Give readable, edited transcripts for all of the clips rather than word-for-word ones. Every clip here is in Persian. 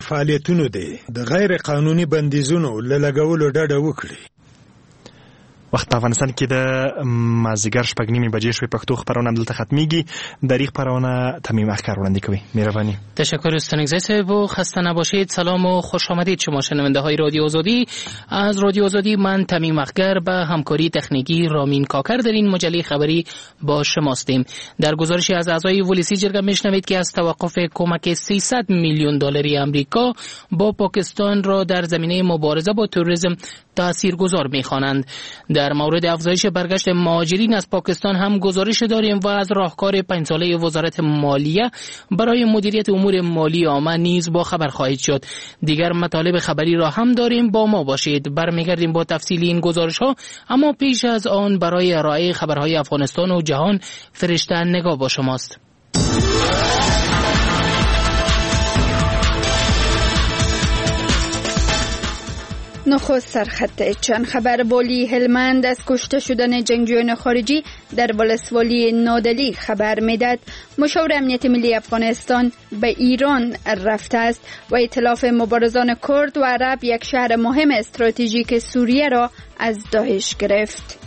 فعالیتونو دی د غیر قانوني بندیزونو له لګولو ډډه وکړي. وخت په افغانستان کې د مازدیګر 6:30 بجې شوې. پښتو خبرونه دلته ختمیږي. دریغ خبرونه تمیم اخکر وړاندې کوي. مهربانی. تشکر استانگزی صاحب و خسته نباشید. سلام و خوش آمدید شما شنونده های رادیو آزادی. از رادیو آزادی من تمیم اخکر به همکاری تکنیکی رامین کاکر در این مجله خبری با شماستیم. در گزارشی از اعضای ولسی جرگه میشنوید که از توقف کمک 300 میلیون دلاری آمریکا با پاکستان را در زمینه مبارزه با تروریسم تاثیرگذار می‌خوانند. در مورد افزایش برگشت مهاجرین از پاکستان هم گزارش داریم و از راهکار 5 ساله وزارت مالیه برای مدیریت امور مالی عامه نیز با خبر خواهید شد. دیگر مطالب خبری را هم داریم، با ما باشید. برمیگردیم با تفصیل این گزارش‌ها، اما پیش از آن برای ارائه خبرهای افغانستان و جهان فرشته نگاه با شماست. نخست سرخط چند خبر. والی هلمند از کشته شدن جنگجویان خارجی در ولسوالی نادلی خبر میداد. مشاور امنیت ملی افغانستان به ایران رفته است و ائتلاف مبارزان کرد و عرب یک شهر مهم استراتژیک سوریه را از داعش گرفت.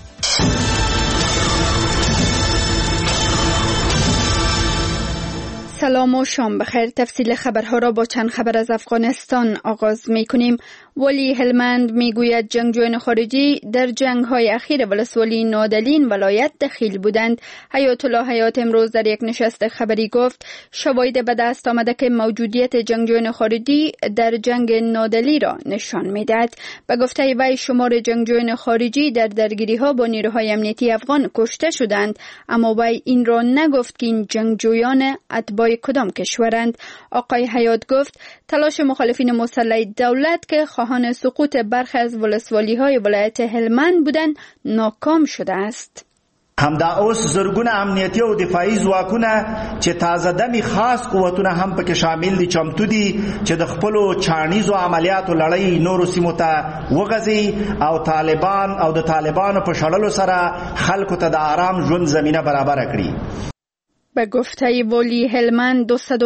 سلام و شام بخیر. تفصیل خبرها را با چند خبر از افغانستان آغاز می کنیم. والی هلمند می گوید جنگجویان خارجی در جنگ های اخیر ولسوالی نادلین ولایت دخیل بودند. حیات الله حیات امروز در یک نشست خبری گفت شواهد به دست آمده که موجودیت جنگجویان خارجی در جنگ نادلی را نشان می دهد. به گفته وی شمار جنگجویان خارجی در درگیری ها با نیروهای امنیتی افغان کشته شدند، اما وی این را نگفت که این جنگجویان اتباع کدام کشورند. آقای حیات گفت تلاش مخالفین مسلح دولت که خواهان سقوط برخی از ولسوالی‌های ولایت هلمند بودند ناکام شده است. همدا اوس زرګونه امنیتي او دفاعي ځواکونه چې تازه دمي خاص قوتونه هم پکې شامل دي چمتو دي چې د خپلو چانیزو عملیاتو لړۍ نورو سیمو ته وغځي او طالبانو په شړلو سره خلکو ته د آرام ژوند زمینه برابر کړي. به گفته والی هلمند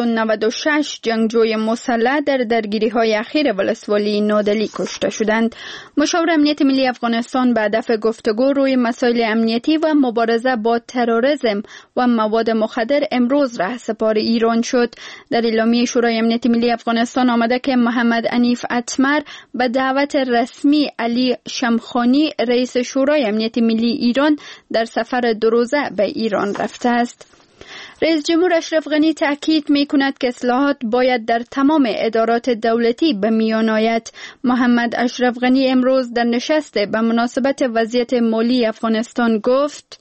296 جنگجوی مسلح در درگیری‌های اخیر ولسوالی نادلی کشته شدند. مشاور امنیت ملی افغانستان به هدف گفتگو روی مسائل امنیتی و مبارزه با تروریسم و مواد مخدر امروز رهسپار ایران شد. در اعلامیه شورای امنیت ملی افغانستان آمده که محمد انیف اتمر به دعوت رسمی علی شمخانی رئیس شورای امنیت ملی ایران در سفر 2 روزه به ایران رفته است. رئیس جمهور اشرف غنی تاکید می‌کند که اصلاحات باید در تمام ادارات دولتی به میان آید. محمد اشرف غنی امروز در نشست به مناسبت وضعیت مالی افغانستان گفت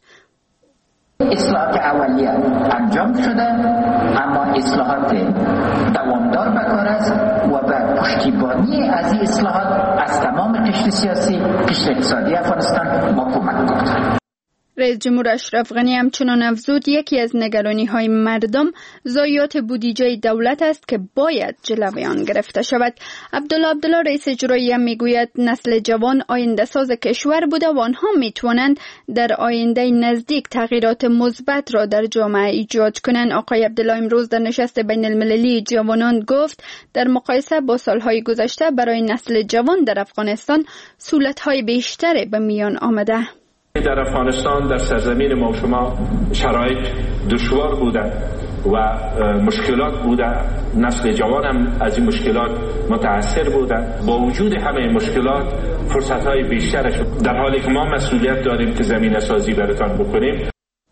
اصلاحات اولیه انجام شده، اما اصلاحات دوامدار به کار است و به پشتیبانی از این اصلاحات از تمام قشر سیاسی، قشر اقتصادی افغانستان ما کمک کنیم. رئیس جمهور اشرف غنی همچنان افزود یکی از نگرانی‌های مردم ضایعات بودجه دولت است که باید جلوی آن گرفته شود. عبدالله رئیس اجرایی میگوید نسل جوان آینده ساز کشور بوده و آنها میتوانند در آینده نزدیک تغییرات مثبت را در جامعه ایجاد کنند. آقای عبدالله امروز در نشست بین المللی جوانان گفت در مقایسه با سالهای گذشته برای نسل جوان در افغانستان سهولت‌های بیشتری به میان آمده. در افغانستان در سرزمین ما و شما شرایط دشوار بوده و مشکلات بوده، نسل جوان هم از این مشکلات متاثر بوده. با وجود همه مشکلات فرصت‌های بیشتر شد، در حالی که ما مسئولیت داریم که زمینه سازی براتان بکنیم.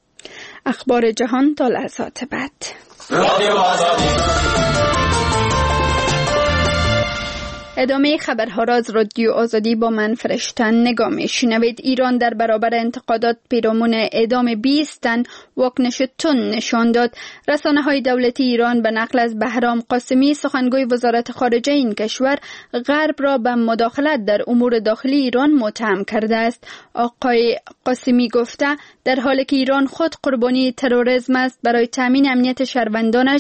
اخبار جهان تا لحظات بعد. رادیو آزادی. ادامه خبرها را از رادیو آزادی با من فرشته نگاه می‌شنوید. ایران در برابر انتقادات پیرامون اعدام 20 تن واکنش تند نشان داد. رسانه‌های دولتی ایران به نقل از بهرام قاسمی سخنگوی وزارت خارجه این کشور غرب را به مداخلت در امور داخلی ایران متهم کرده است. آقای قاسمی گفته در حالی که ایران خود قربانی تروریسم است، برای تامین امنیت شهروندانش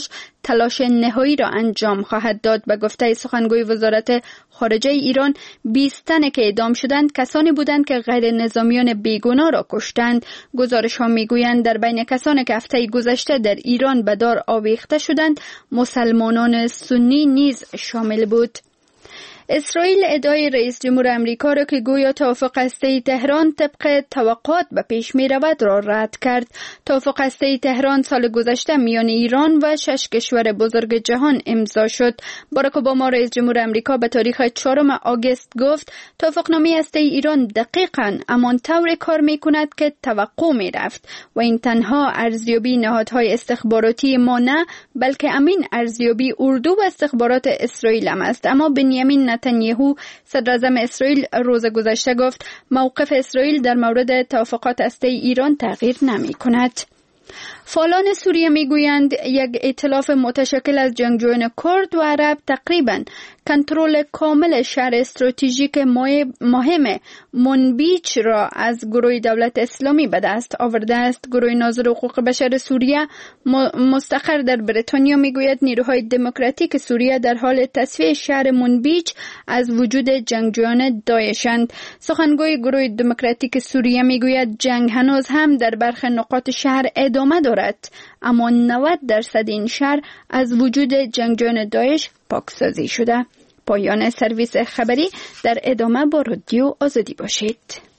تلاش نهایی را انجام خواهد داد. به گفته سخنگوی وزارت خارجه ایران، 20 تن که اعدام شدند کسانی بودند که غیر نظامیان بیگناه را کشتند. گزارش ها میگویند در بین کسانی که هفته گذشته در ایران به دار آویخته شدند مسلمانان سنی نیز شامل بود. اسرائیل ادعای رئیس جمهور امریکا را که گویا توافق هسته‌ای تهران طبق توقعات به پیش می رود را رد کرد. توافق هسته‌ای تهران سال گذشته میان ایران و 6 کشور بزرگ جهان امضا شد. باراک اوباما رئیس جمهور امریکا به تاریخ 4 آگوست گفت توافقنامه هسته‌ای ایران دقیقاً همان طور کار می کند که توقع می رفت و این تنها ارزیابی نهادهای استخباراتی ما نه، بلکه همین ارزیابی اردو و استخبارات اسرائیل هم است. اما بنیامین نتانیاهو صدراعظم اسرائیل روز گذشته گفت موقف اسرائیل در مورد توافقات هسته‌ای ایران تغییر نمی کند. فعالان سوریه میگویند یک ائتلاف متشکل از جنگجویان کرد و عرب تقریباً کنترل کامل شهر استراتژیک مهم منبیچ را از گروه دولت اسلامی به دست آورده است. گروه ناظر حقوق بشر سوریه مستقر در بریتانیا میگوید نیروهای دموکراتیک سوریه در حال تصفیه شهر منبیچ از وجود جنگجویان داعشند. سخنگوی گروه دموکراتیک سوریه میگوید جنگ هنوز هم در برخی نقاط شهر ادامه دارد، اما 90% این شهر از وجود جنگجویان داعش پاکسازی شده. پایان سرویس خبری. در ادامه با رادیو آزادی باشید.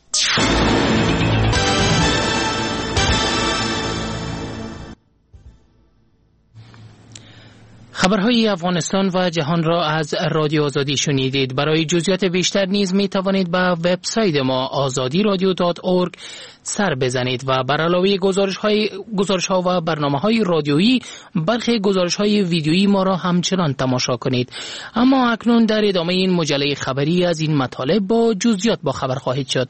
خبرهای افغانستان و جهان را از رادیو آزادی شنیدید. برای جزئیات بیشتر نیز می توانید به وبسایت ما azadiradio.org سر بزنید و بر علاوه گزارش‌ها و برنامه‌های رادیویی برخی گزارش‌های ویدیویی ما را همچنان تماشا کنید. اما اکنون در ادامه این مجله خبری از این مطالب با جزئیات با خبر خواهید شد.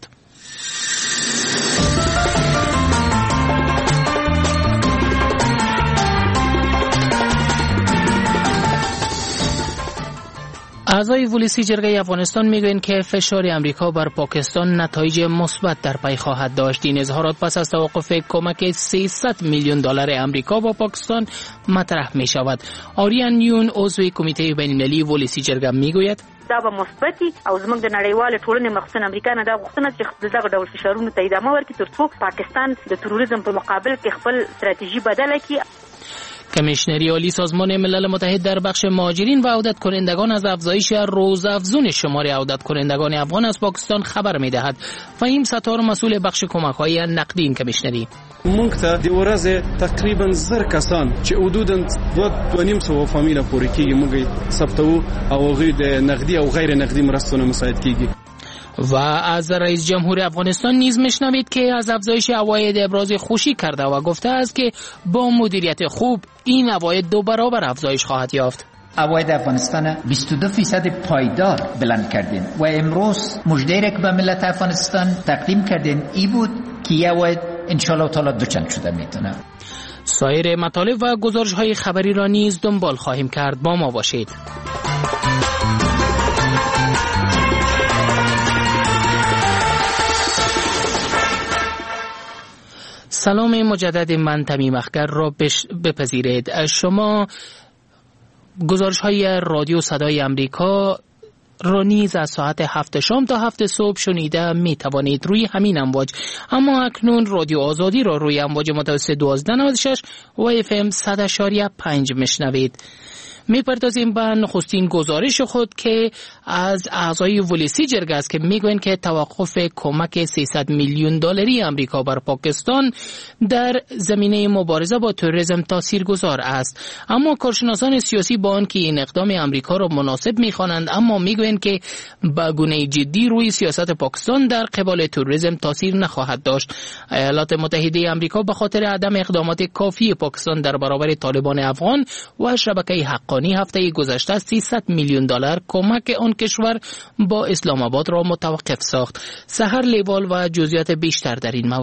اعضای ولسی جرگه افغانستان میگویند که فشار امریکا بر پاکستان نتایج مثبت در پی خواهد داشت. این اظهارات پس از توقف کمک 300 میلیون دلار امریکا با پاکستان مطرح می شود. آریان یون عضو کمیته بین‌المللی ولسی جرگه میگوید دا به مثبتي او زموږ د نړیوال ټولنې مخصوصا امریکا نه دا غوښتنه چې دغه ډول فشارونو ته ادامه ورکړي ترڅو پاکستان د تروریزم په مقابل کې خپل استراتیژي بدله کړي. کمیشنری عالی سازمان ملل متحد در بخش مهاجرین و عودت کنندگان از افزایش روزافزون شمار عودت کنندگان افغان از پاکستان خبر می‌دهد. فهیم ستار مسئول بخش کمک‌های نقدی این کمیشنری مونږ ته د ورځې تقریبا 1000 کسان چې حدوداً 2.5 فامیله پورې کېږي موږ ثبتو او غیر د نقدي او غیر نقدي مرستونه مساعد کېږي. و از رئیس جمهور افغانستان نیز میشنوید که از افزایش عواید ابراز خوشی کرده و گفته است که با مدیریت خوب این عواید 2 برابر افزایش خواهد یافت. عواید افغانستان 22% پایدار بلند کردیم و امروز مژده‌ای که به ملت افغانستان تقدیم کردیم ای بود که این عواید انشالله تعالی دوچند شده میتونه. سایر مطالب و گزارش‌های خبری را نیز دنبال خواهیم کرد. با ما باشید. سلام مجدد، من تمیم اخگر را بپذیرید. شما گزارش‌های رادیو صدای امریکا را نیز از ساعت 7 شام تا 7 صبح شنیده می توانید روی همین امواج. اما اکنون رادیو آزادی را روی امواج متوسط 1296 و FM 100.5 میشنوید. میپردازیم به نخستین گزارش خود که از اعضای ولسی جرگه است که میگویند که توقف کمک 300 میلیون دلاری امریکا بر پاکستان در زمینه مبارزه با تروریسم تاثیرگذار است. اما کارشناسان سیاسی با آنکه این اقدام امریکا را مناسب میخوانند، اما میگویند که به گونه جدی روی سیاست پاکستان در قبال تروریسم تاثیر نخواهد داشت. ایالات متحده امریکا به خاطر عدم اقدامات کافی پاکستان در برابر طالبان افغان و شبکه حقانی هفته گذشته 300 میلیون دلار کمک آن کشور با اسلام آباد را متوقف ساخت. سحر لیوال و جزئیات بیشتر در این مورد.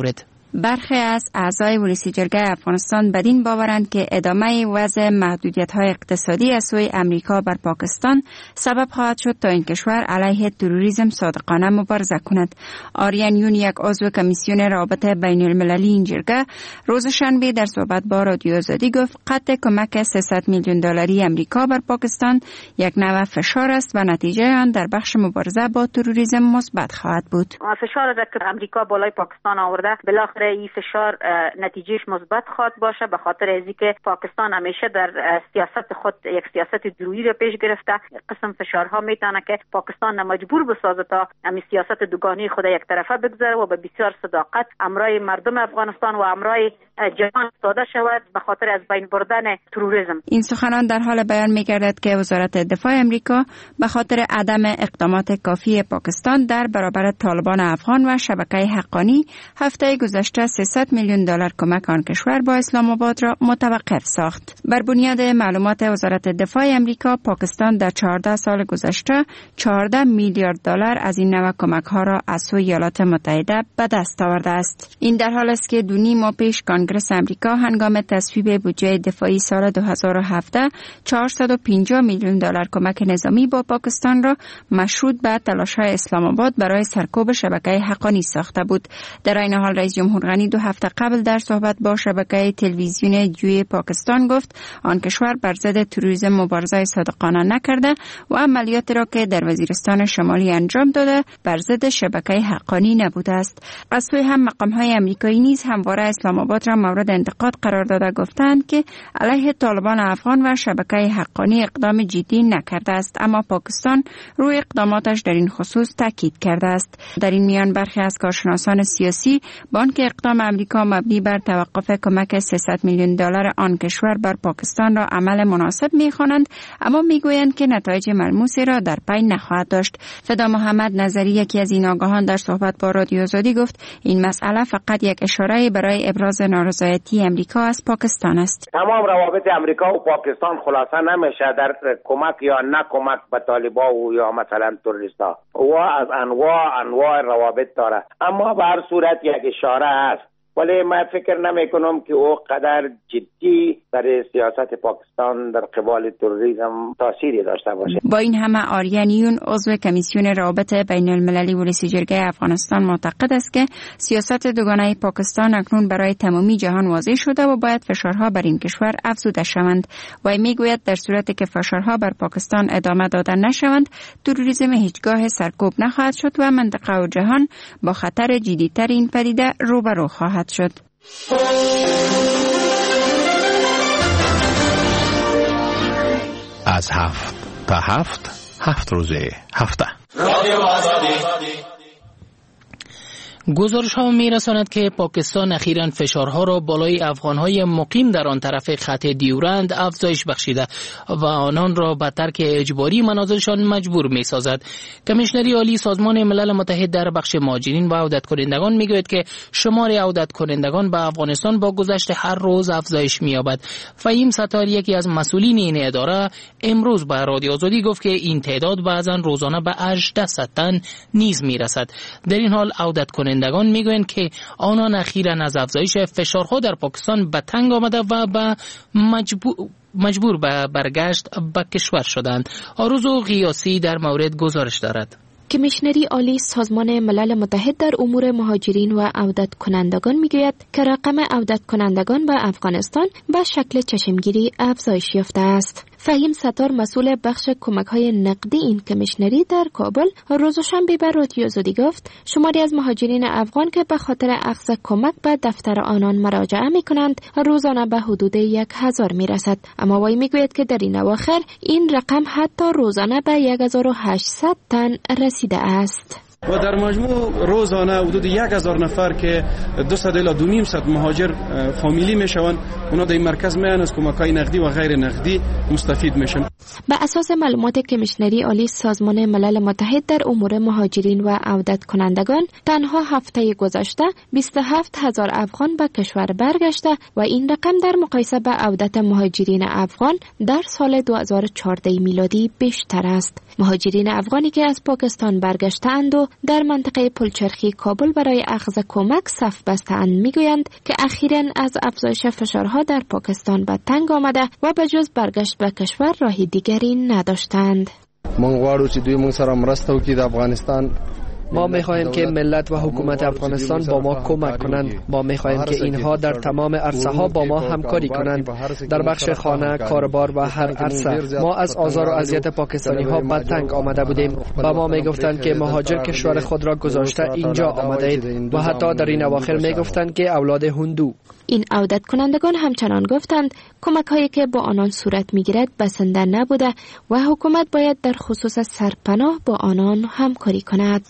برخی از اعضای ولسی جرگه افغانستان بدین باورند که ادامه وضع محدودیت‌های اقتصادی از سوی امریکا بر پاکستان سبب خواهد شد تا این کشور علیه تروریسم صادقانه مبارزه کند. آریان یون، یک عضو کمیسیون روابط بین المللی این جرگه، روز شنبه در صحبت با رادیو آزادی گفت قطع کمک 300 میلیون دلاری امریکا بر پاکستان یک نوع فشار است و نتیجه آن در بخش مبارزه با تروریسم مثبت خواهد بود. فشار که امریکا بالای پاکستان آورده، بالاخره این فشار نتیجهش مثبت خواهد باشه، به خاطر ازی که پاکستان همیشه در سیاست خود یک سیاست درویی را پیش گرفته. قسم فشارها میتونه که پاکستان مجبور بسازه تا همین سیاست دوگانی خود یک طرفه بگذاره و به بسیار صداقت امرای مردم افغانستان و امرای جهان ساده شود به خاطر از بین بردن تروریسم. این سخنان در حال بیان می‌گردد که وزارت دفاع امریکا به خاطر عدم اقدامات کافی پاکستان در برابر طالبان افغان و شبکه حقانی هفته گذشته 300 میلیون دلار کمک آن کشور با اسلام آباد را متوقف ساخت. بر بنیاد معلومات وزارت دفاع امریکا، پاکستان در 14 سال گذشته 14 میلیارد دلار از این نوع کمک‌ها را از سوی ایالات متحده به دست آورده است. این در حال است که 2 ماه پیش کنگره امریکا هنگام تصویب بودجه دفاعی سال 2017 450 میلیون دلار کمک نظامی با پاکستان را مشروط به تلاش‌های اسلام آباد برای سرکوب شبکه حقانی ساخته بود. در این حال رئیس جمهور غنی 2 هفته قبل در صحبت با شبکه تلویزیون جوی پاکستان گفت آن کشور بر ضد تروریسم مبارزه صادقانه نکرده و عملیاتی را که در وزیرستان شمالی انجام داده بر ضد شبکه حقانی نبوده است. از سوی هم مقام‌های آمریکایی نیز همواره اسلام آباد را مورد انتقاد قرار داده گفتند که علیه طالبان افغان و شبکه حقانی اقدام جدی نکرده است، اما پاکستان روی اقداماتش در این خصوص تاکید کرده است. در این میان برخی از کارشناسان سیاسی با آنکه اقدام امریکا مبنی بر توقف کمک 300 میلیون دلار آن کشور بر پاکستان را عمل مناسب می‌خوانند، اما میگویند که نتایج ملموسی را در پی نخواهد داشت. فدا محمد نظری، یکی از این آگاهان، در صحبت با رادیو آزادی گفت این مسئله فقط یک اشاره برای ابراز نارضایتی امریکا از پاکستان است. تمام روابط امریکا و پاکستان خلاصه نمیشه در کمک یا نه کمک به طالبان و یا مثلا تروریستا و از انواع روابط داره، اما به هر صورت یک اشاره است. ولی من فکر نمی کنم که او قدر جدی در سیاست پاکستان در قبال تروریسم تأثیری داشته باشه. با این همه آریانیون، عضو کمیسیون روابط بین المللی ولسی جرگه افغانستان، معتقد است که سیاست دوگانه پاکستان اکنون برای تمامی جهان واضح شده و باید فشارها بر این کشور افزوده شوند. و میگوید در صورتی که فشارها بر پاکستان ادامه داده نشوند، تروریسم هیچگاه سرکوب نخواهد شد و منطقه و جهان با خطر جدی‌تر این پدیده روبرو خواهد شد. از 7 تا 7 روز هفته رادیو آزادی. گزارش ها می رساند که پاکستان اخیراً فشارها را بالای افغانهای مقیم در آن طرف خط دیورند افزایش بخشیده و آنان را به ترک اجباری منازلشان مجبور می سازد. کمیشنری عالی سازمان ملل متحد در بخش مهاجرین و عودت کنندگان می گوید که شمار عودت کنندگان به افغانستان با گذشت هر روز افزایش می یابد. فهیم ستار، یکی از مسئولین این اداره، امروز به رادیو آزادی گفت که این تعداد بعضاً روزانه به 800 تن نیز می رسد. در این حال عودت کنندگان میگویند که آنان اخیراً از افزایش فشارها در پاکستان به تنگ آمده و به مجبور به برگشت به کشور شدند. آرزو غیاسی در مورد گزارش دارد. کمیشنری عالی سازمان ملل متحد در امور مهاجرین و عودت کنندگان میگوید که رقم عودت کنندگان به افغانستان به شکل چشمگیری افزایش یافته است. فهیم ستار، مسئول بخش کمک‌های نقدی این کمیشنری در کابل، روز شنبه به رادیو آزادی گفت شماری از مهاجرین افغان که به خاطر اخذ کمک به دفتر آنان مراجعه می‌کنند روزانه به حدود 1000 می‌رسد، اما وی می‌گوید که در این اواخر این رقم حتی روزانه به 1800 تن رسیده است. و در مجموع روزانه حدود 1000 نفر که 200 الی 200 مهاجر فامیلی میشوند، اونا در این مرکز میان از کمک‌های نقدی و غیر نقدی مستفید میشن. به اساس معلومات کمیشنری عالی سازمان ملل متحد در امور مهاجرین و عودت کنندگان، تنها هفته گذشته 27000 افغان به کشور برگشته و این رقم در مقایسه با عودت مهاجرین افغان در سال 2014 میلادی بیشتر است. مهاجرین افغانی که از پاکستان برگشتند و در منطقه پلچرخی کابل برای اخذ کمک صف بسته‌اند. میگویند که اخیراً از افزایش فشارها در پاکستان به تنگ آمده و به جز برگشت به کشور راهی دیگری نداشتند. ما می‌خواهیم که ملت و حکومت افغانستان با ما کمک کنند. ما می‌خواهیم که اینها در تمام عرصه‌ها با ما همکاری کنند. در بخش خانه، کاربار و هر عرصه. ما از آزار و اذیت پاکستانی‌ها به تنگ آمده بودیم. با ما می‌گفتند که مهاجر کشور خود را گذاشته اینجا آمدید و حتی در این اواخر می‌گفتند که اولاد هندو. این عودت کنندگان همچنان گفتند کمک‌هایی که با آنان صورت می‌گیرد بسنده نبوده و حکومت باید در خصوص سرپناه با آنان همکاری کند.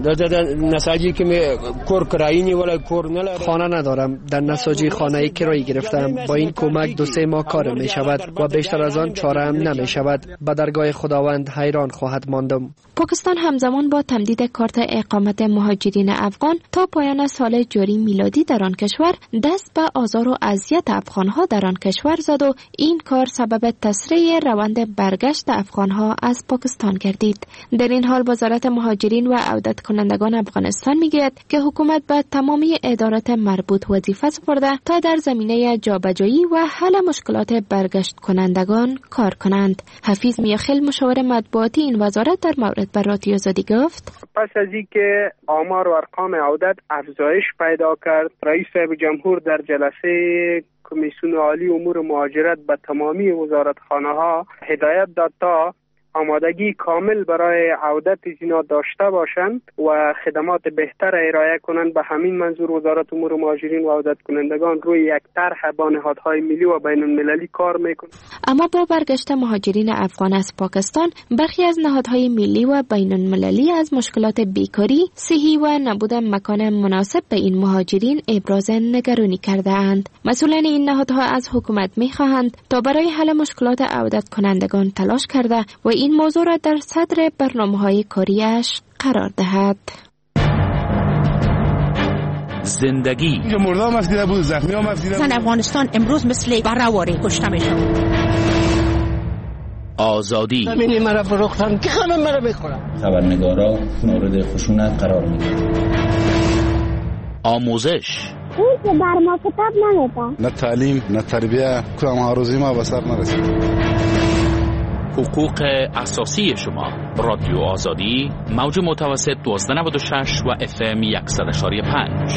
خانه ندارم. در نساجی خانه کرایی گرفتم. با این کمک 2-3 ماه کار می شود و بیشتر از آن چاره هم نمی شود. به درگاه خداوند حیران خواهد ماندم. پاکستان همزمان با تمدید کارت اقامت مهاجرین افغان تا پایان سال جاری میلادی در آن کشور دست به آزار و اذیت افغانها در آن کشور زد و این کار سبب تسریع روند برگشت افغانها از پاکستان گردید. در این حال وزارت مهاجرین و عودت کنندگان افغانستان میگوید که حکومت به تمامی ادارات مربوط وظیفه سپرده تا در زمینه جابجایی و حل مشکلات برگشت کنندگان کار کنند. حفیظ میاخیل مشاور مطبوعاتی این وزارت در مورد به رادیو آزادی گفت: پس از اینکه آمار و ارقام عودت افزایش پیدا کرد، رئیس صاحب جمهور در جلسه کمیسیون عالی امور مهاجرت به تمامی وزارتخانه‌ها هدایت داد تا آمادگی کامل برای عودت اینا داشته باشند و خدمات بهتر ارائه کنند. به همین منظور وزارت امور مهاجرین و عودت کنندگان روی یک طرح با نهادهای ملی و بین المللی کار میکنند. اما با برگشت مهاجرین افغان از پاکستان، برخی از نهادهای ملی و بین المللی از مشکلات بیکاری، صحی و نبود مکان مناسب به این مهاجرین ابراز نگرانی کرده اند. مسئولان این نهادها از حکومت میخواهند تا برای حل مشکلات عودت کنندگان تلاش کرده و این موضوع را در صدر برنامه‌های کاریش قرار دهد. زندگی مردم مسئله بود، زخمی ها مسئله بود. افغانستان امروز مثل بره‌واره کشته میشه. آزادی همین مرا فروختن که همه مرا میخورن. خبرنگارا مورد خشونت قرار میگیرن. آموزش اون که بر ما کتاب نمیده. نه تعلیم نه تربیه، کدام آرزوی ما به سر نرسید. حقوق اساسی شما. رادیو آزادی، موج متوسط 1296 و FM 100.5.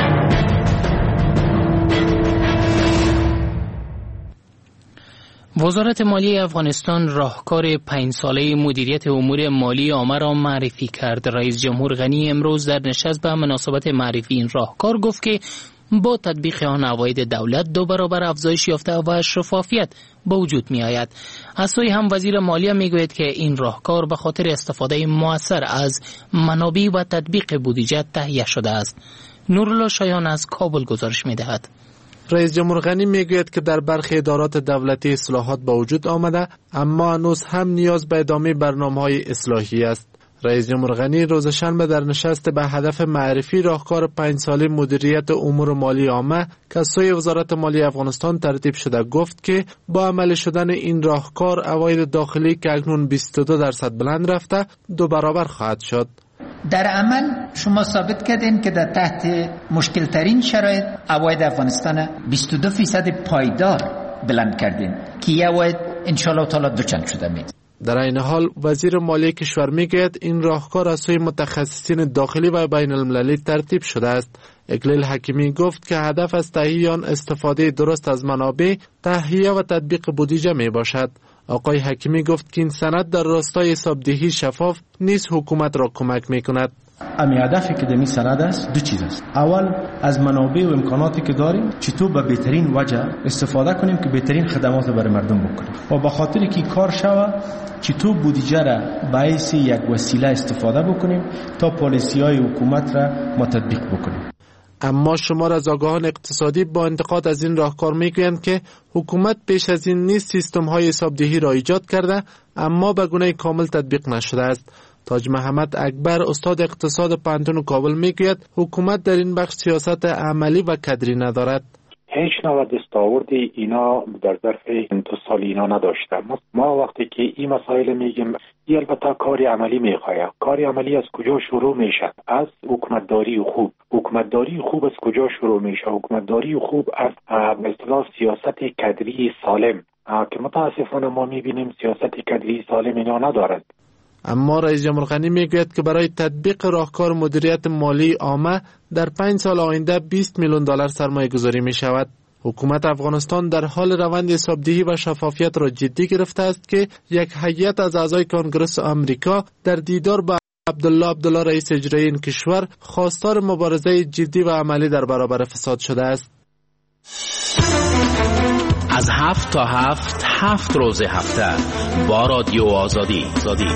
وزارت مالی افغانستان راهکار 5 ساله مدیریت امور مالی عامه را معرفی کرد. رئیس جمهور غنی امروز در نشست به مناسبت معرفی این راهکار گفت که با تطبیق آن عواید دولت 2 برابر افزایش یافته و شفافیت به وجود می آید. از سوی هم وزیر مالیه می گوید که این راهکار به خاطر استفاده مؤثر از منابع و تطبیق بودجه تهیه شده است. نورالله شایان از کابل گزارش می دهد. رئیس جمهور غنی میگوید که در برخی ادارات دولتی اصلاحات به وجود آمده، اما هنوز هم نیاز به ادامه برنامه‌های اصلاحی است. رئیس جمهور غنی روز شنبه در نشست به هدف معرفی راهکار 5 ساله مدیریت امور مالی عامه که از سوی وزارت مالی افغانستان ترتیب شده گفت که با عمل شدن این راهکار عواید داخلی که اکنون 22% بلند رفته 2 برابر خواهد شد. در عمل شما ثابت کردین که در تحت مشکل ترین شرایط عواید افغانستان 22% پایدار بلند کردین که یه عواید انشالله تعالی دوچند شده می. در این حال وزیر مالی کشور میگوید این راهکار از سوی متخصصین داخلی و بین المللی ترتیب شده است. اقلیل حکیمی گفت که هدف از تهیه آن استفاده درست از منابع، تهیه و تطبیق بودجه می باشد. آقای حکیمی گفت که این سند در راستای حسابدهی شفاف نیز حکومت را کمک می کند. امی هدفی که در این سند است 2 چیز است. اول از منابع و امکاناتی که داریم چطور به بهترین وجه استفاده کنیم که بهترین خدمات برای مردم بکنیم و به خاطر که کار شوه چطور بودجه را به حیث یک وسیله استفاده بکنیم تا پالیسی‌های حکومت را ما تطبیق بکنیم. اما شمار از آگاهان اقتصادی با انتقاد از این راهکار میگویند که حکومت پیش از این نیز سیستم‌های حسابدهی را ایجاد کرده اما به گونه کامل تطبیق نشده است. تاج محمد اکبر استاد اقتصاد پانتون کابل میگوید حکومت در این بخش سیاست عملی و کدری ندارد. هیچ نوع دستاوردی اینا در ظرف این 2 سال اینا نداشتن. ما وقتی که این مسائل میگیم، این البته کاری عملی میخواد. کاری عملی از کجا شروع میشه؟ از حکومتداری خوب. حکومتداری خوب از کجا شروع میشه؟ حکومتداری خوب از به اصطلاح سیاست کدری سالم که متاسفانه ما میبینیم سیاست کدری سالم اینا ندارند. اما رئیس جمهور غنی میگوید که برای تطبیق راهکار مدیریت مالی عامه در 5 سال آینده 20 میلیون دلار سرمایه گذاری می شود. حکومت افغانستان در حال روند حسابدهی و شفافیت را جدی گرفته است که یک هیئت از اعضای کنگره آمریکا در دیدار با عبدالله رئیس اجرایی این کشور خواستار مبارزه جدی و عملی در برابر فساد شده است. از 7 تا 7 روز هفته با رادیو آزادی.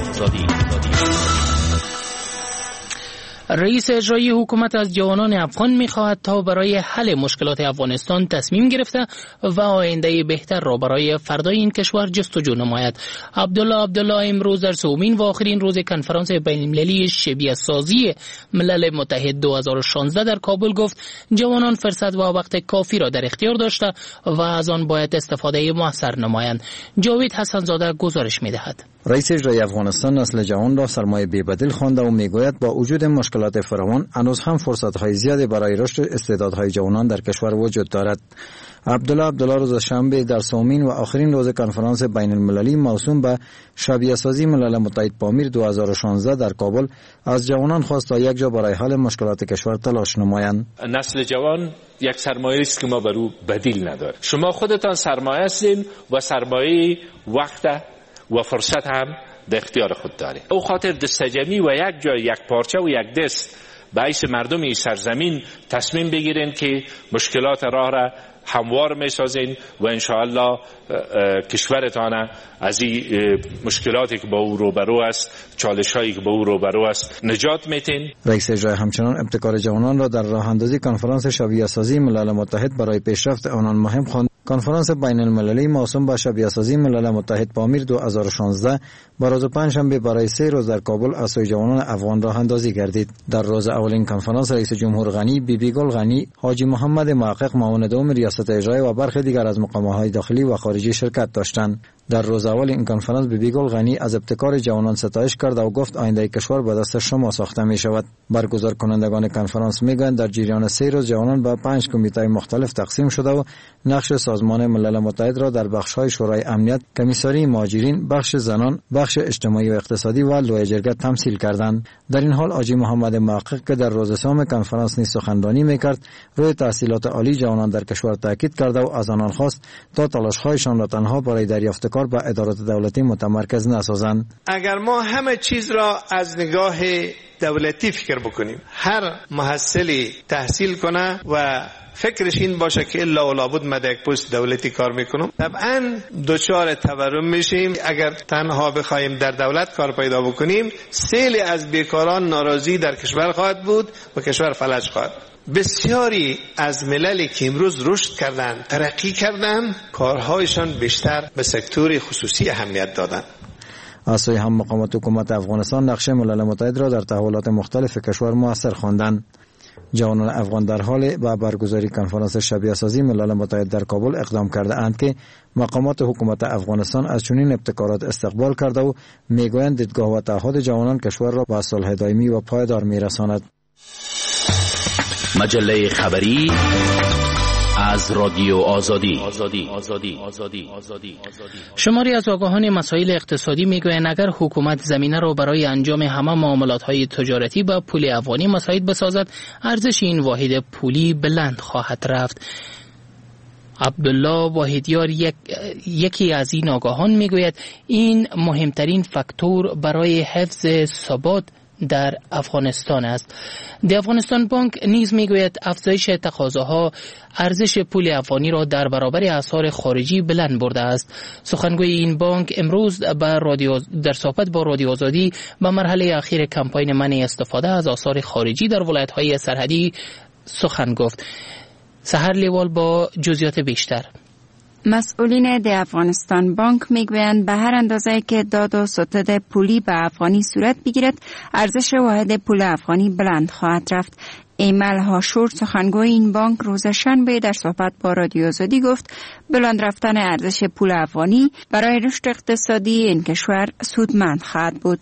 رئیس اجرایی حکومت از جوانان افغان می‌خواهد تا برای حل مشکلات افغانستان تصمیم گرفته و آینده بهتر را برای فردای این کشور جستجو نماید. عبدالله امروز در سومین و آخرین روز کنفرانس بین‌المللی شبیه سازی ملل متحد 2016 در کابل گفت جوانان فرصت و وقت کافی را در اختیار داشته و از آن باید استفاده موثر نمایند. جاوید حسن‌زاده گزارش می‌دهد. رئیس اجرایی افغانستان نسل جوان را سرمایه بی‌بدیل خوانده و میگوید با وجود مشکلات فراوان هنوز هم فرصت‌های زیادی برای رشد استعدادهای جوانان در کشور وجود دارد. عبدالله روز شنبه در سومین و آخرین روز کنفرانس بین المللی موسوم به شبیه سازی ملل متحد پامیر 2016 در کابل از جوانان خواست تا یک جا برای حل مشکلات کشور تلاش نمایند. نسل جوان یک سرمایه است که ما بر او بدیل نداریم. شما خودتان سرمایه هستین و سرمایه وقت و فرصت هم در اختیار خود دارید. او خاطر دستجمعی و یک جای یک پارچه و یک دست باعث مردم این سرزمین تصمیم بگیرین که مشکلات راه را هموار می سازین و انشاءالله کشورتان از این مشکلاتی که با او روبرو است، چالش هایی که با او روبرو است نجات میتین. رئیس اجرایی همچنان ابتکار جوانان را در راه اندازی کنفرانس شبیه سازی ملل متحد برای پیشرفت آنان مهم خواند. کنفرانس بین المللی موسوم به شبیه سازی ملل متحد پامیر 2016 با روز پنجشنبه برای 3 روز در کابل از سوی جوانان افغان راه اندازی گردید. در روز اولین کنفرانس رئیس جمهور غنی، بیبی گل غنی، حاجی محمد محقق معاون دوم ریاست اجرایی و برخی دیگر از مقام‌های داخلی و خارجی شرکت داشتند. در روز اول این کنفرانس بیبی گل غنی از ابتکار جوانان ستایش کرد و گفت آینده کشور به دست شما ساخته می شود. برگزار کنندگان کنفرانس میگویند در جریان 3 روز جوانان به 5 کمیته مختلف تقسیم شده و نقش سازمان ملل متحد را در بخش‌های شورای امنیت، کمیساری مهاجرین، بخش زنان، بخش اجتماعی و اقتصادی و لوای جرگه تمثیل کردند. در این حال حاجی محمد محقق که در روز سوم کنفرانس نیز سخنرانی میکرد، روی تحصیلات عالی جوانان در کشور تاکید کرد و از آنان خواست تا تلاش‌هایشان را تنها برای دریافت کار به ادارات دولتی متمرکز نسازند. اگر ما همه چیز را از نگاه دولتی فکر بکنیم، هر محصلی تحصیل کنه و فکرش این باشه که الا و لابد من در یک پست دولتی کار میکنم، طبعا دچار تورم میشیم. اگر تنها بخوایم در دولت کار پیدا بکنیم، سیل از بیکاران ناراضی در کشور خواهد بود و کشور فلج خواهد. بسیاری از مللی که امروز رشد کردند، ترقی کردند، کارهایشان بیشتر به سکتور خصوصی اهمیت دادند. از سوی هم مقامات حکومت افغانستان نقش ملل متحد را در تحولات مختلف کشور مؤثر خواندند. جوانان افغان در حال به برگزاری کنفرانس شبیه سازی ملل متحد در کابل اقدام کرده اند که مقامات حکومت افغانستان از چنین ابتکارات استقبال کرده و میگویند دیدگاه و تعهد جوانان کشور را به صلح دائمی و پایدار میرساند. مجله خبری از رادیو آزادی. شماری از آگاهان مسائل اقتصادی میگویند اگر حکومت زمینه را برای انجام همه معاملات‌های تجارتی با پول افغانی مساعد بسازد، ارزش این واحد پولی بلند خواهد رفت. عبدالله واحدیار یکی از این آگاهان میگوید این مهمترین فاکتور برای حفظ ثبات در افغانستان است. دی افغانستان بانک نیز میگوید افزایش تقاضاها ارزش پول افغانی را در برابر اسعار خارجی بلند برده است. سخنگوی این بانک امروز در صحبت با رادیو آزادی به مرحله اخیر کمپاین منع استفاده از اسعار خارجی در ولایت‌های سرحدی سخن گفت. سحر لیوال با جزئیات بیشتر. مسئولین د افغانستان بانک میگویند به هر اندازه که داد و ستد پولی به افغانی صورت بگیرد، ارزش واحد پول افغانی بلند خواهد رفت. ایمل هاشور سخنگوی این بانک روز شنبه در صحبت با رادیو آزادی گفت بلند رفتن ارزش پول افغانی برای رشد اقتصادی این کشور سودمند خواهد بود.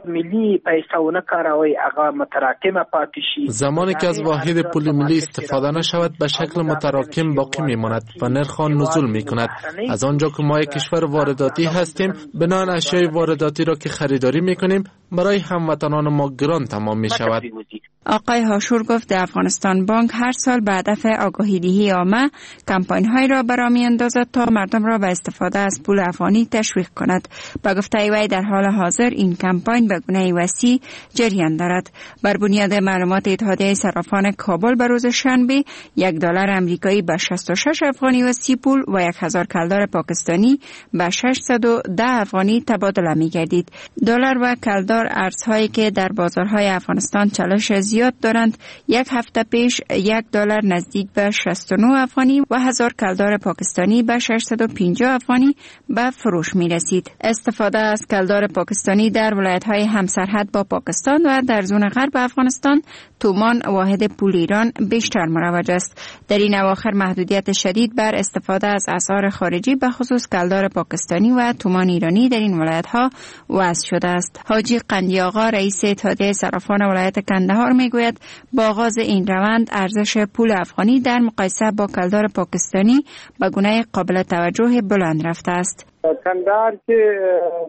زمانی که از واحد پول ملی استفاده نشود به شکل متراکم باقی میماند و نرخ آن نزول میکند. از آنجا که ما یک کشور وارداتی هستیم، بنابراین اشیای وارداتی را که خریداری میکنیم برای هموطنان ما گران تمام می شود. آقای هاشور گفت افغانستان بانک هر سال به هدف آگاهی دهی عامه کمپاین های را برآ میاندازد تا مردم را به استفاده از پول افغانی تشویق کند. با گفته وی در حال حاضر این کمپاین به گونه وسیع جریان دارد. بر بنیاد معلومات اتحادیه صرافان کابل به روز شنبه $1 امریکایی به 66 افغانی و 30 پول و 1000 کلدار پاکستانی به 610 افغانی تبادله می گردید. دلار و کلدار ارزهایی که در بازارهای افغانستان چالش زیاد دارند. یک هفته پیش $1 نزدیک به 69 افغانی و 1000 کلدار پاکستانی به 650 افغانی به فروش می رسید. استفاده از کلدار پاکستانی در ولایت‌های همسرحد با پاکستان و در زون غرب افغانستان تومان واحد پول ایران بیشتر مروج است. در این اواخر محدودیت شدید بر استفاده از اسعار خارجی به خصوص کلدار پاکستانی و تومان ایرانی در این ولایت‌ها وضع شده است. حاجی قندی آقا رئیس اتحادیه صرافان ولایت کندهار میگوید با آغاز این روند ارزش پول افغانی در مقایسه با کلدار پاکستانی به گونه قابل توجه بلند رفته است. کندهار که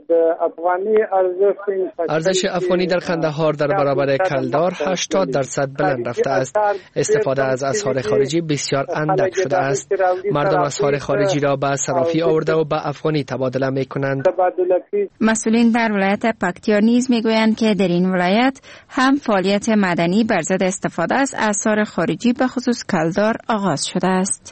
ارزش افغانی در کندهار در برابر کلدار 80% بلند رفته است. استفاده از اسعار خارجی بسیار اندک شده است. مردم اسعار خارجی را به صرافی آورده و به افغانی تبادله می کنند. مسئولین در ولایت پکتیا نیز می گویند که در این ولایت هم فعالیت مدنی بر ضد استفاده از اسعار خارجی به خصوص کلدار آغاز شده است.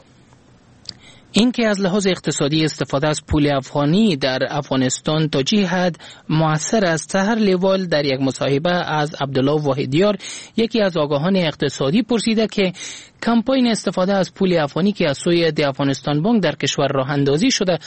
این که از لحاظ اقتصادی استفاده از پول افغانی در افغانستان تا چه حد مؤثر است، سحر لیوال در یک مصاحبه از عبدالله واحدیار یکی از آگاهان اقتصادی پرسیده که کمپاین استفاده از پول افغانی که از سوی دی افغانستان بانک در کشور راه اندازی شده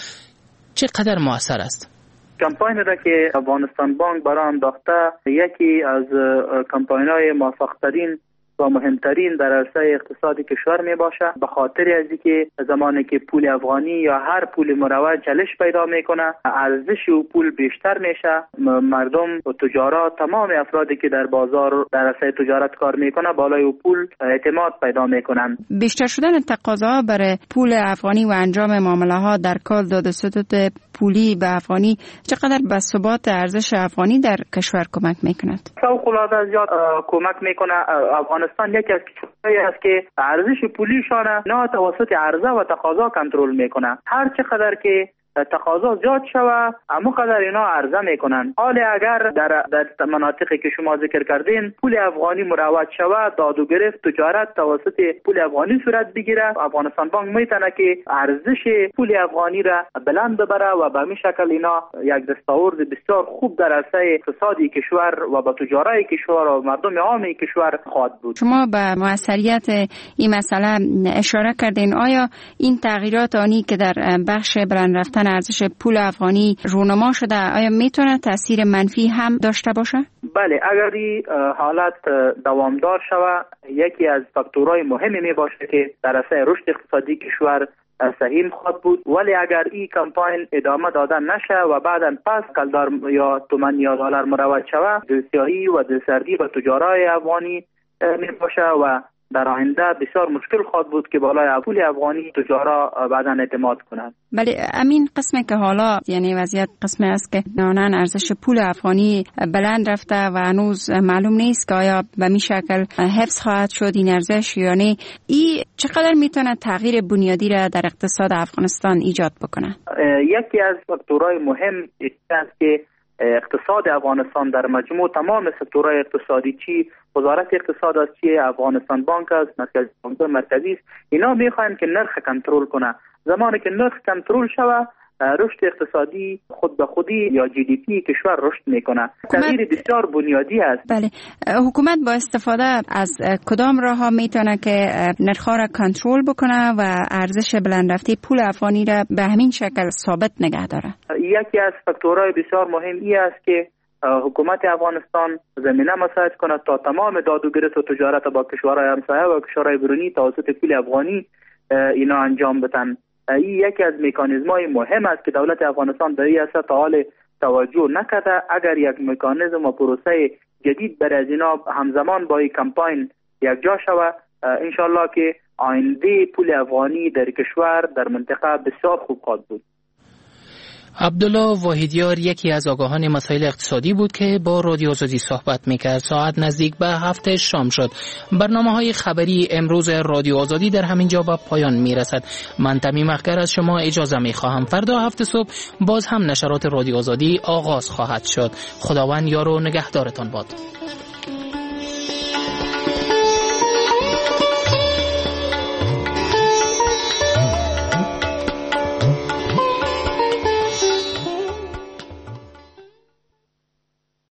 چقدر مؤثر است؟ کمپاین را که افغانستان بانک برای انداخته یکی از کمپاین‌های موفق‌ترین و مهمترین در عرصه اقتصادی کشور می باشه، به خاطر از اینکه زمانی که پول افغانی یا هر پول مروج چالش پیدا میکنه ارزش او پول بیشتر میشه. مردم و تجارت، تمام افرادی که در بازار در عرصه تجارت کار میکنه بالای او پول اعتماد پیدا میکنن. بیشتر شدن تقاضا برای پول افغانی و انجام معامله ها در کال داد و ستد پولی به افغانی چقدر به ثبات ارزش افغانی در کشور کمک میکند؟ فوق‌العاده زیاد کمک میکنه. افغانستان یکی از کشورهایی است که ارزش پولیشان نه توسط عرضه و تقاضا کنترل میکنه. هر چقدر که تقاضا زیاد شوه همونقدر اینا عرضه میکنن. حالا اگر در مناطقی که شما ذکر کردین پول افغانی مروج شوه، داد و گرفت تجارت توسط پول افغانی صورت بگیره، افغانستان بانک میتونه که ارزش پول افغانی را بلند ببره و به همین شکل اینا یک دستاورد بسیار خوب در عرصه اقتصادی کشور و با تجارت کشور و مردم عام کشور خواهد بود. شما به موثریت این مسئله اشاره کردین. آیا این تغییرات آنی که در بخش بلند رفتن ارزش پول افغانی رونما شده آیا میتونه تاثیر منفی هم داشته باشه؟ بله، اگر این حالت دوامدار شود یکی از فاکتورهای مهمی می باشه که در عرصه رشد اقتصادی کشور سهیم خواهد بود. ولی اگر این کمپاین ادامه داده نشه و بعداً پس کلدار یا تومان یا دلار مروج شود، دلسیاهی و دلسردی و تجارای افغانی می باشه و در آینده بسیار مشکل خواهد بود که بالای پول افغانی تجارا بعداً اعتماد کنند. بله، همین قسمه که حالا یعنی وضعیت قسمه است که نانن ارزش پول افغانی بلند رفته و هنوز معلوم نیست که آیا به این شکل حفظ خواهد شد این ارزش یا نه. این چقدر میتونه تغییر بنیادی را در اقتصاد افغانستان ایجاد بکنه؟ یکی از فاکتورهای مهم است که اقتصاد افغانستان در مجموع تمام سکتورهای اقتصادی، چی وزارت اقتصاد است، چی افغانستان بانک است، مرکزی است، اینا میخواین که نرخ کنترل کنه. زمانی که نرخ کنترل شوه رشد اقتصادی خود به خودی یا جی دی پی کشور رشد میکنه. تغییر بسیار بنیادی است. بله، حکومت با استفاده از کدام راه ها میتونه که نرخ را کنترل بکنه و ارزش بلند رفته پول افغانی را به همین شکل ثابت نگه داره؟ یکی از فاکتورهای بسیار مهم ای است که حکومت افغانستان زمینه مساعد کنه تا تمام داد و گرفت و تجارت با کشورهای همسایه و کشورهای برونی توسط پول افغانی اینا انجام بدن. این یکی از مکانیزم‌های مهم است که دولت افغانستان در این اصل تا حال توجه نکرده. اگر یک مکانیزم و پروسه جدید برای از اینا همزمان با این کمپاین یک جا شود، انشالله که آینده پول افغانی در کشور در منطقه بسیار خوب خواهد بود. عبدالله واحدیار یکی از آگاهان مسائل اقتصادی بود که با رادیو آزادی صحبت میکرد. ساعت نزدیک به 7 شام شد. برنامه‌های خبری امروز رادیو آزادی در همین جا به پایان میرسد. من تمیم اخگر از شما اجازه میخواهم. فردا 7 صبح باز هم نشرات رادیو آزادی آغاز خواهد شد. خداوند یار و نگهدارتان باد.